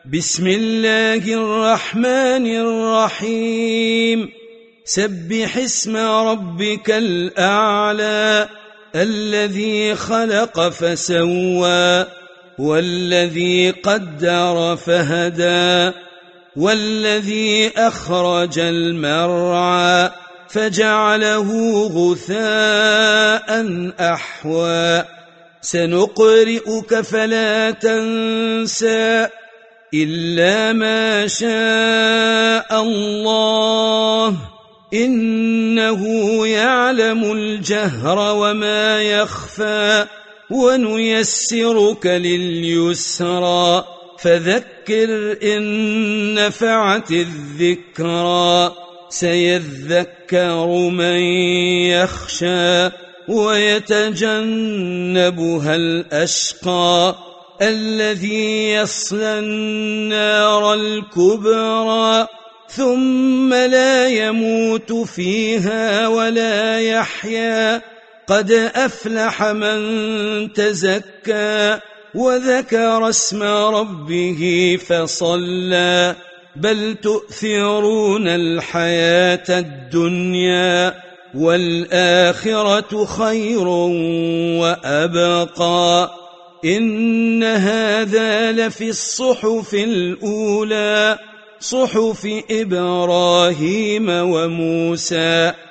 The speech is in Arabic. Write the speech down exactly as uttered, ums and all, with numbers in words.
بسم الله الرحمن الرحيم سبح اسم ربك الأعلى الذي خلق فسوى والذي قدر فهدى والذي أخرج المرعى فجعله غثاء أحوى سنقرئك فلا تنسى إلا ما شاء الله إنه يعلم الجهر وما يخفى ونيسرك لليسرى فذكر إن نفعت الذكرى سيذكر من يخشى ويتجنبها الأشقى الذي يصلى النار الكبرى ثم لا يموت فيها ولا يحيا قد أفلح من تزكى وذكر اسم ربه فصلى بل تؤثرون الحياة الدنيا والآخرة خير وأبقى إن هذا لفي الصحف الأولى صحف إبراهيم وموسى